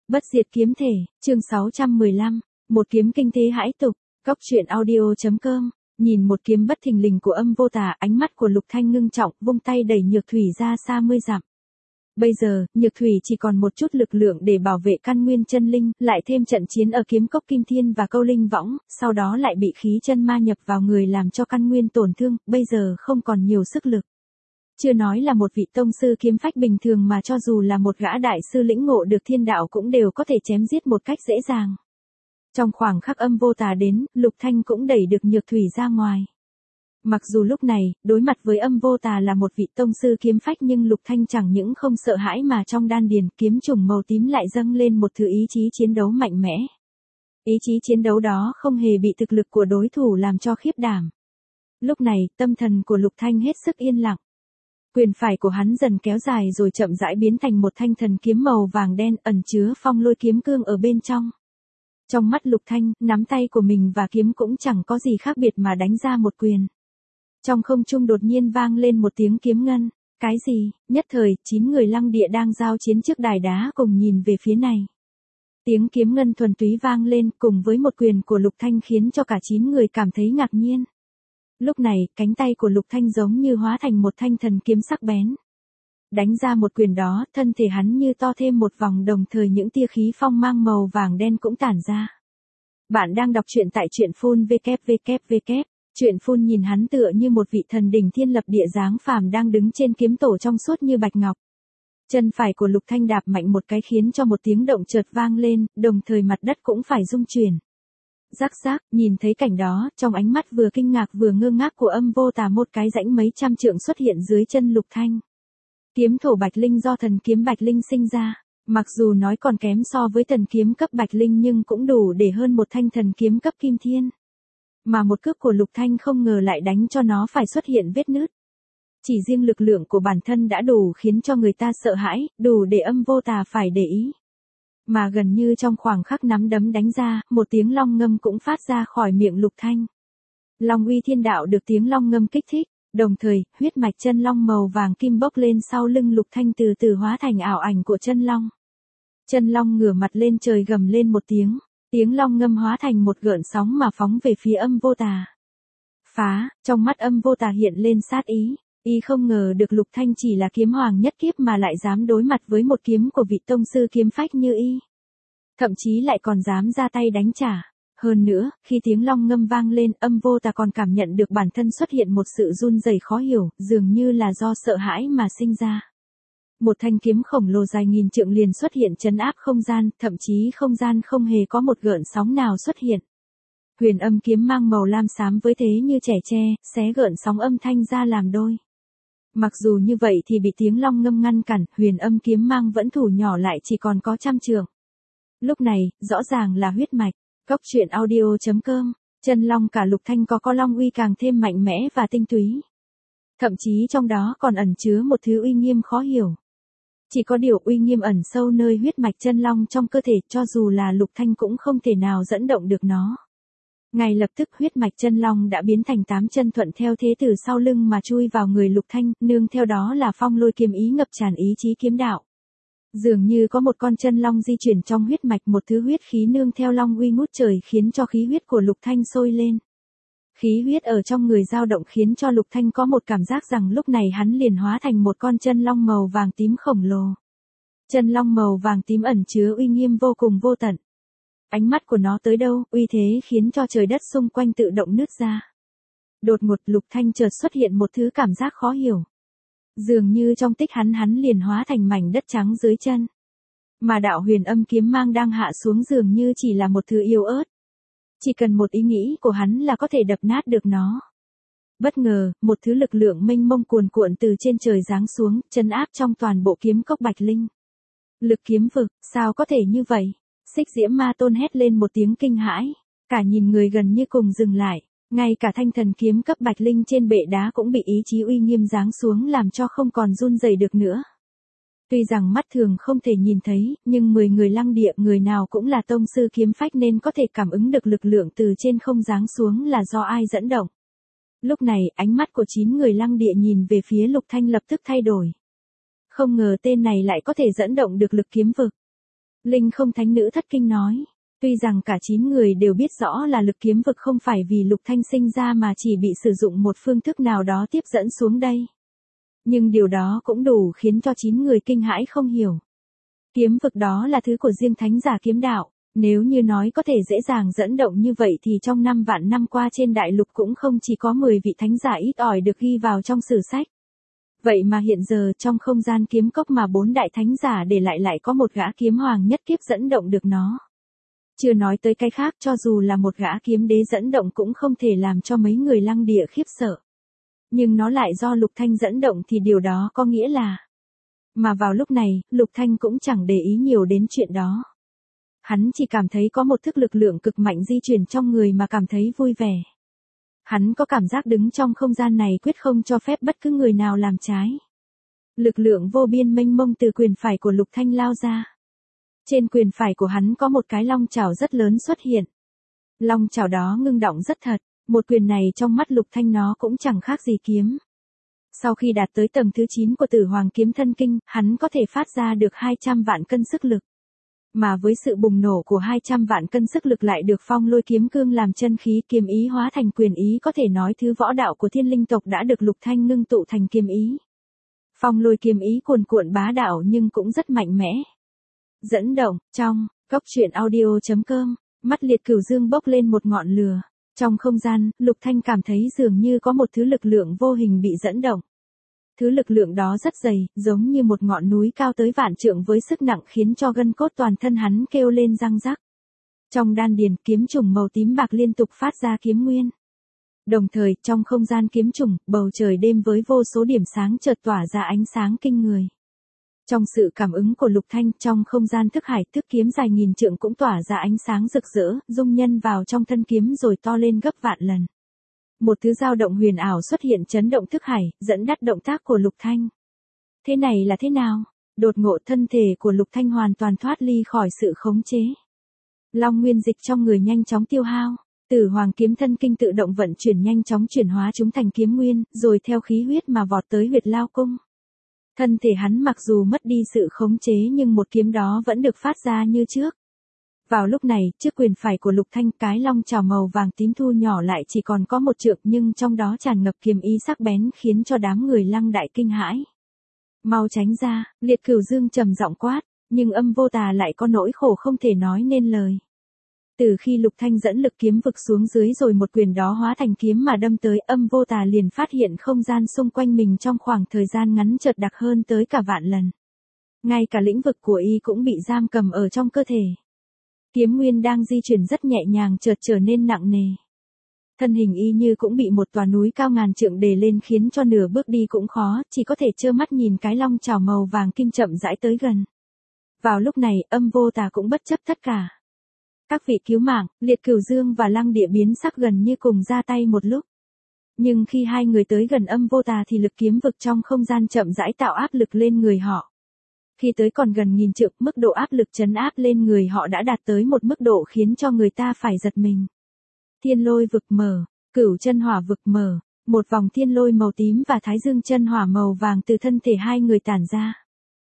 Bất diệt kiếm thể, chương 615, một kiếm kinh thế hãi tục, Cóc truyện audio.com, nhìn một kiếm bất thình lình của Âm Vô Tà, ánh mắt của Lục Thanh ngưng trọng, vung tay đẩy Nhược Thủy ra xa 10 dặm. Bây giờ, Nhược Thủy chỉ còn một chút lực lượng để bảo vệ căn nguyên chân linh, lại thêm trận chiến ở kiếm cốc Kim Thiên và Câu Linh Võng, sau đó lại bị khí chân ma nhập vào người làm cho căn nguyên tổn thương, bây giờ không còn nhiều sức lực. Chưa nói là một vị tông sư kiếm phách bình thường mà cho dù là một gã đại sư lĩnh ngộ được thiên đạo cũng đều có thể chém giết một cách dễ dàng. Trong khoảng khắc Âm Vô Tà đến, Lục Thanh cũng đẩy được Nhược Thủy ra ngoài. Mặc dù lúc này, đối mặt với Âm Vô Tà là một vị tông sư kiếm phách nhưng Lục Thanh chẳng những không sợ hãi mà trong đan điền kiếm trùng màu tím lại dâng lên một thứ ý chí chiến đấu mạnh mẽ. Ý chí chiến đấu đó không hề bị thực lực của đối thủ làm cho khiếp đảm. Lúc này, tâm thần của Lục Thanh hết sức yên lặng. Quyền phải của hắn dần kéo dài rồi chậm rãi biến thành một thanh thần kiếm màu vàng đen ẩn chứa phong lôi kiếm cương ở bên trong. Trong mắt Lục Thanh, nắm tay của mình và kiếm cũng chẳng có gì khác biệt mà đánh ra một quyền. Trong không trung đột nhiên vang lên một tiếng kiếm ngân. Cái gì? Nhất thời, 9 người Lăng Địa đang giao chiến trước đài đá cùng nhìn về phía này. Tiếng kiếm ngân thuần túy vang lên cùng với một quyền của Lục Thanh khiến cho cả 9 người cảm thấy ngạc nhiên. Lúc này, cánh tay của Lục Thanh giống như hóa thành một thanh thần kiếm sắc bén. Đánh ra một quyền đó, thân thể hắn như to thêm một vòng đồng thời những tia khí phong mang màu vàng đen cũng tản ra. Bạn đang đọc truyện tại truyện phun www. Truyện phun nhìn hắn tựa như một vị thần đỉnh thiên lập địa dáng phàm đang đứng trên kiếm tổ trong suốt như bạch ngọc. Chân phải của Lục Thanh đạp mạnh một cái khiến cho một tiếng động chợt vang lên, đồng thời mặt đất cũng phải rung chuyển. Rắc rắc, nhìn thấy cảnh đó, trong ánh mắt vừa kinh ngạc vừa ngơ ngác của Âm Vô Tà một cái rãnh mấy trăm trượng xuất hiện dưới chân Lục Thanh. Kiếm thổ Bạch Linh do thần kiếm Bạch Linh sinh ra, mặc dù nói còn kém so với thần kiếm cấp Bạch Linh nhưng cũng đủ để hơn một thanh thần kiếm cấp Kim Thiên. Mà một cước của Lục Thanh không ngờ lại đánh cho nó phải xuất hiện vết nứt. Chỉ riêng lực lượng của bản thân đã đủ khiến cho người ta sợ hãi, đủ để Âm Vô Tà phải để ý. Mà gần như trong khoảng khắc nắm đấm đánh ra, một tiếng long ngâm cũng phát ra khỏi miệng Lục Thanh. Long uy thiên đạo được tiếng long ngâm kích thích, đồng thời, huyết mạch chân long màu vàng kim bốc lên sau lưng Lục Thanh từ từ hóa thành ảo ảnh của chân long. Chân long ngửa mặt lên trời gầm lên một tiếng long ngâm hóa thành một gợn sóng mà phóng về phía Âm Vô Tà. Phá, trong mắt Âm Vô Tà hiện lên sát ý. Y không ngờ được Lục Thanh chỉ là kiếm hoàng nhất kiếp mà lại dám đối mặt với một kiếm của vị tông sư kiếm phách như y. Thậm chí lại còn dám ra tay đánh trả. Hơn nữa, khi tiếng long ngâm vang lên, Âm Vô Tà còn cảm nhận được bản thân xuất hiện một sự run rẩy khó hiểu, dường như là do sợ hãi mà sinh ra. Một thanh kiếm khổng lồ dài nghìn trượng liền xuất hiện trấn áp không gian, thậm chí không gian không hề có một gợn sóng nào xuất hiện. Huyền âm kiếm mang màu lam xám với thế như trẻ tre, xé gợn sóng âm thanh ra làm đôi. Mặc dù như vậy thì bị tiếng long ngâm ngăn cản, huyền âm kiếm mang vẫn thủ nhỏ lại chỉ còn có 100 trượng. Lúc này, rõ ràng là huyết mạch. Cóc truyện audio.com, chân long cả Lục Thanh có long uy càng thêm mạnh mẽ và tinh túy. Thậm chí trong đó còn ẩn chứa một thứ uy nghiêm khó hiểu. Chỉ có điều uy nghiêm ẩn sâu nơi huyết mạch chân long trong cơ thể cho dù là Lục Thanh cũng không thể nào dẫn động được nó. Ngay lập tức huyết mạch chân long đã biến thành 8 chân thuận theo thế từ sau lưng mà chui vào người Lục Thanh, nương theo đó là phong lôi kiếm ý ngập tràn ý chí kiếm đạo. Dường như có một con chân long di chuyển trong huyết mạch, một thứ huyết khí nương theo long uy ngút trời khiến cho khí huyết của Lục Thanh sôi lên. Khí huyết ở trong người dao động khiến cho Lục Thanh có một cảm giác rằng lúc này hắn liền hóa thành một con chân long màu vàng tím khổng lồ. Chân long màu vàng tím ẩn chứa uy nghiêm vô cùng vô tận. Ánh mắt của nó tới đâu, uy thế khiến cho trời đất xung quanh tự động nứt ra. Đột ngột Lục Thanh chợt xuất hiện một thứ cảm giác khó hiểu. Dường như trong tích hắn liền hóa thành mảnh đất trắng dưới chân. Mà đạo huyền âm kiếm mang đang hạ xuống dường như chỉ là một thứ yếu ớt. Chỉ cần một ý nghĩ của hắn là có thể đập nát được nó. Bất ngờ, một thứ lực lượng mênh mông cuồn cuộn từ trên trời giáng xuống, trấn áp trong toàn bộ kiếm cốc Bạch Linh. Lực kiếm vực, sao có thể như vậy? Xích Diễm Ma Tôn hét lên một tiếng kinh hãi, cả nhìn người gần như cùng dừng lại, ngay cả thanh thần kiếm cấp Bạch Linh trên bệ đá cũng bị ý chí uy nghiêm giáng xuống làm cho không còn run rẩy được nữa. Tuy rằng mắt thường không thể nhìn thấy, nhưng 10 người Lăng Địa người nào cũng là tông sư kiếm phách nên có thể cảm ứng được lực lượng từ trên không giáng xuống là do ai dẫn động. Lúc này, ánh mắt của 9 người Lăng Địa nhìn về phía Lục Thanh lập tức thay đổi. Không ngờ tên này lại có thể dẫn động được lực kiếm vực. Linh không thánh nữ thất kinh nói. Tuy rằng cả 9 người đều biết rõ là lực kiếm vực không phải vì Lục Thanh sinh ra mà chỉ bị sử dụng một phương thức nào đó tiếp dẫn xuống đây. Nhưng điều đó cũng đủ khiến cho 9 người kinh hãi không hiểu. Kiếm vực đó là thứ của riêng thánh giả kiếm đạo, nếu như nói có thể dễ dàng dẫn động như vậy thì trong 5 vạn năm qua trên đại lục cũng không chỉ có 10 vị thánh giả ít ỏi được ghi vào trong sử sách. Vậy mà hiện giờ trong không gian kiếm cốc mà 4 đại thánh giả để lại có một gã kiếm hoàng nhất kiếp dẫn động được nó. Chưa nói tới cái khác, cho dù là một gã kiếm đế dẫn động cũng không thể làm cho mấy người Lăng Địa khiếp sợ. Nhưng nó lại do Lục Thanh dẫn động thì điều đó có nghĩa là... Mà vào lúc này, Lục Thanh cũng chẳng để ý nhiều đến chuyện đó. Hắn chỉ cảm thấy có một thức lực lượng cực mạnh di chuyển trong người mà cảm thấy vui vẻ. Hắn có cảm giác đứng trong không gian này quyết không cho phép bất cứ người nào làm trái. Lực lượng vô biên mênh mông từ quyền phải của Lục Thanh lao ra. Trên quyền phải của hắn có một cái long chảo rất lớn xuất hiện. Long chảo đó ngưng động rất thật, một quyền này trong mắt Lục Thanh nó cũng chẳng khác gì kiếm. Sau khi đạt tới tầng thứ 9 của Tử Hoàng Kiếm Thân Kinh, hắn có thể phát ra được 200 vạn cân sức lực. Mà với sự bùng nổ của 200 vạn cân sức lực lại được Phong Lôi Kiếm Cương làm chân khí, kiếm ý hóa thành quyền ý, có thể nói thứ võ đạo của Thiên Linh tộc đã được Lục Thanh ngưng tụ thành kiếm ý. Phong Lôi kiếm ý cuồn cuộn bá đạo nhưng cũng rất mạnh mẽ. Dẫn động, trong, góc truyện audio.com, mắt Liệt Cửu Dương bốc lên một ngọn lửa. Trong không gian, Lục Thanh cảm thấy dường như có một thứ lực lượng vô hình bị dẫn động. Thứ lực lượng đó rất dày, giống như một ngọn núi cao tới vạn trượng với sức nặng khiến cho gân cốt toàn thân hắn kêu lên răng rắc. Trong đan điền, kiếm trùng màu tím bạc liên tục phát ra kiếm nguyên. Đồng thời, trong không gian kiếm trùng, bầu trời đêm với vô số điểm sáng chợt tỏa ra ánh sáng kinh người. Trong sự cảm ứng của Lục Thanh, trong không gian thức hải, thức kiếm dài nghìn trượng cũng tỏa ra ánh sáng rực rỡ, dung nhân vào trong thân kiếm rồi to lên gấp vạn lần. Một thứ dao động huyền ảo xuất hiện chấn động thức hải, dẫn dắt động tác của Lục Thanh. Thế này là thế nào? Đột ngộ thân thể của Lục Thanh hoàn toàn thoát ly khỏi sự khống chế. Long nguyên dịch trong người nhanh chóng tiêu hao, Tử Hoàng Kiếm Thân Kinh tự động vận chuyển nhanh chóng chuyển hóa chúng thành kiếm nguyên, rồi theo khí huyết mà vọt tới huyệt lao cung. Thân thể hắn mặc dù mất đi sự khống chế nhưng một kiếm đó vẫn được phát ra như trước. Vào lúc này, trước quyền phải của Lục Thanh, cái long chảo màu vàng tím thu nhỏ lại chỉ còn có một trượng nhưng trong đó tràn ngập kiếm ý sắc bén khiến cho đám người Lăng Đại kinh hãi. Mau tránh ra, Liệt Cửu Dương trầm giọng quát, nhưng Âm Vô Tà lại có nỗi khổ không thể nói nên lời. Từ khi Lục Thanh dẫn lực kiếm vực xuống dưới rồi một quyền đó hóa thành kiếm mà đâm tới, Âm Vô Tà liền phát hiện không gian xung quanh mình trong khoảng thời gian ngắn chợt đặc hơn tới cả vạn lần. Ngay cả lĩnh vực của y cũng bị giam cầm ở trong cơ thể. Kiếm nguyên đang di chuyển rất nhẹ nhàng chợt trở nên nặng nề. Thân hình y như cũng bị một tòa núi cao ngàn trượng đè lên khiến cho nửa bước đi cũng khó, chỉ có thể trơ mắt nhìn cái long chảo màu vàng kim chậm rãi tới gần. Vào lúc này, Âm Vô Tà cũng bất chấp tất cả. Các vị cứu mạng, Liệt Cửu Dương và Lăng Địa biến sắc gần như cùng ra tay một lúc. Nhưng khi hai người tới gần Âm Vô Tà thì lực kiếm vực trong không gian chậm rãi tạo áp lực lên người họ. Khi tới còn gần nghìn trượng, mức độ áp lực trấn áp lên người họ đã đạt tới một mức độ khiến cho người ta phải giật mình. Thiên lôi vực mở, Cửu chân hỏa vực mở, một vòng thiên lôi màu tím và thái dương chân hỏa màu vàng từ thân thể hai người tản ra.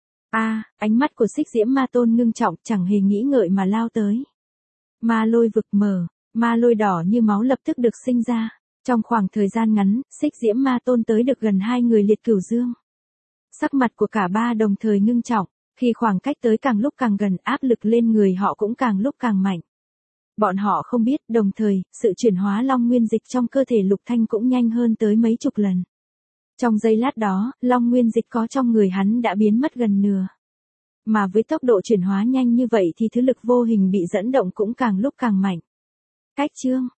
Ánh mắt của Xích Diễm Ma Tôn ngưng trọng, chẳng hề nghĩ ngợi mà lao tới. Ma lôi vực mở, ma lôi đỏ như máu lập tức được sinh ra. Trong khoảng thời gian ngắn, Xích Diễm Ma Tôn tới được gần hai người Liệt Cửu Dương. Sắc mặt của cả ba đồng thời ngưng trọng, khi khoảng cách tới càng lúc càng gần, áp lực lên người họ cũng càng lúc càng mạnh. Bọn họ không biết, đồng thời, sự chuyển hóa long nguyên dịch trong cơ thể Lục Thanh cũng nhanh hơn tới mấy chục lần. Trong giây lát đó, long nguyên dịch có trong người hắn đã biến mất gần nửa. Mà với tốc độ chuyển hóa nhanh như vậy thì thứ lực vô hình bị dẫn động cũng càng lúc càng mạnh. Cách chương